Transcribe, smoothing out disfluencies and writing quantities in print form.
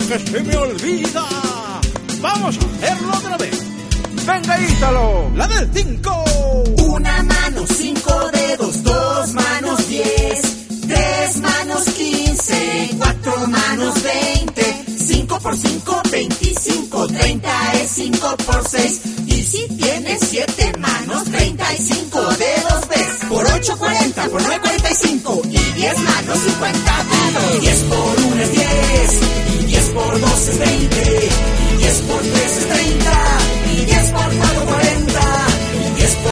que se me olvida. Vamos a hacerlo otra vez. Venga, Ítalo, la del 5. Una mano, 5 dedos, 2 manos, 10, 3 manos, 15, 4 manos, 20, 5 por 5, 25, 30 es 5 por 6. Y si tienes 7 manos, 35 dedos ves. Por 8, 40, por 9, 45. Y 10 manos, 50 dedos. 10 por